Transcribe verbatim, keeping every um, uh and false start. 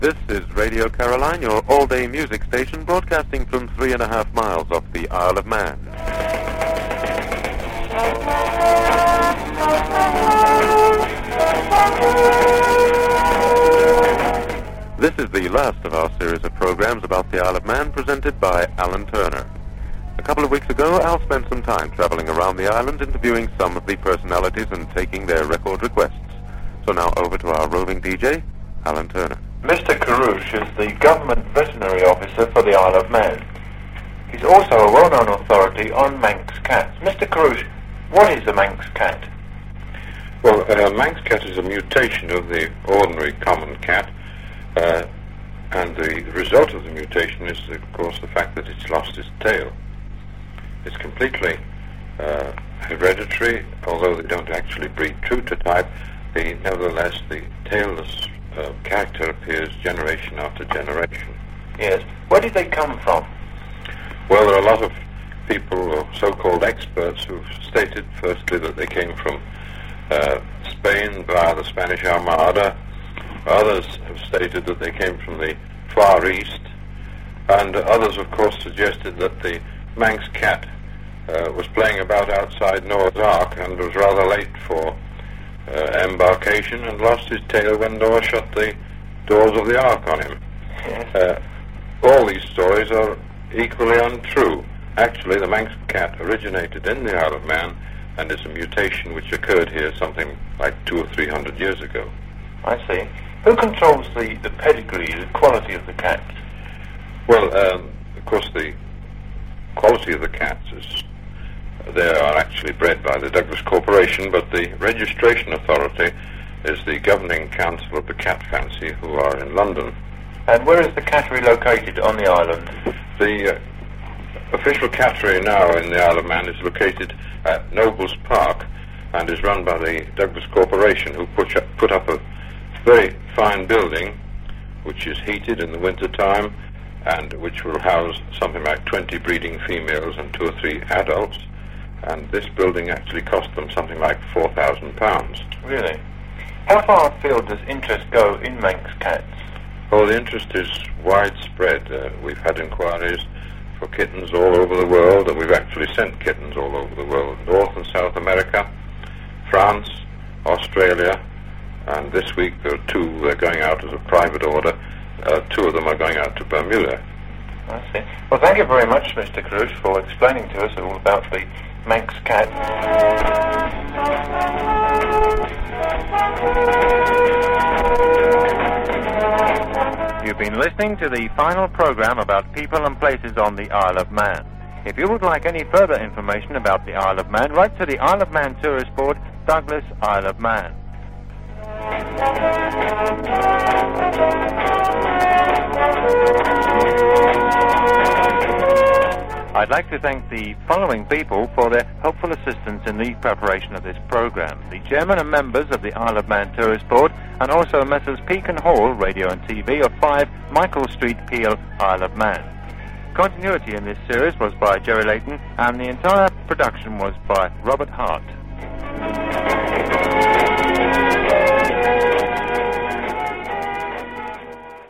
This is Radio Caroline, your all-day music station, broadcasting from three and a half miles off the Isle of Man. This is the last of our series of programs about the Isle of Man, presented by Alan Turner. A couple of weeks ago, Al spent some time traveling around the island, interviewing some of the personalities and taking their record requests. So now over to our roving D J, Alan Turner. Mister Carouche is the government veterinary officer for the Isle of Man. He's also a well-known authority on Manx cats. Mister Carouche, what is a Manx cat? Well, a uh, Manx cat is a mutation of the ordinary common cat, uh, and the result of the mutation is, of course, the fact that it's lost its tail. It's completely uh, hereditary, although they don't actually breed true to type. The, nevertheless, the tailless uh, character appears generation after generation. Yes. Where did they come from? Well, there are a lot of people, or so-called experts, who've stated, firstly, that they came from uh, Spain via the Spanish Armada. Others have stated that they came from the Far East. And others, of course, suggested that the Manx cat uh, was playing about outside Noah's Ark and was rather late for uh, embarkation and lost his tail when Noah shut the doors of the Ark on him. Yes. Uh, all these stories are equally untrue. Actually, the Manx cat originated in the Isle of Man and is a mutation which occurred here something like two or three hundred years ago. I see. Who controls the, the pedigree, the quality of the cats? Well, um, of course, the quality of the cats is, they are actually bred by the Douglas Corporation, but the registration authority is the governing council of the Cat Fancy, who are in London. And where is the cattery located on the island? The uh, official cattery now in the Isle of Man is located at Nobles Park and is run by the Douglas Corporation, who put up, put up a very fine building which is heated in the winter time and which will house something like twenty breeding females and two or three adults. And this building actually cost them something like four thousand pounds. Really? How far afield does interest go in Manx cats? Well, the interest is widespread. Uh, we've had inquiries for kittens all over the world, and we've actually sent kittens all over the world. North and South America, France, Australia, and this week there are two uh, going out as a private order. Uh, two of them are going out to Bermuda. I see. Well, thank you very much, Mister Carouche, for explaining to us all about the Manx cat. You've been listening to the final program about people and places on the Isle of Man. If you would like any further information about the Isle of Man, write to the Isle of Man Tourist Board, Douglas, Isle of Man. I'd like to thank the following people for their helpful assistance in the preparation of this program. The chairman and members of the Isle of Man Tourist Board, and also Messrs Peake Hall, Radio and T V, of five Michael Street, Peel, Isle of Man. Continuity in this series was by Jerry Layton, and the entire production was by Robert Hart.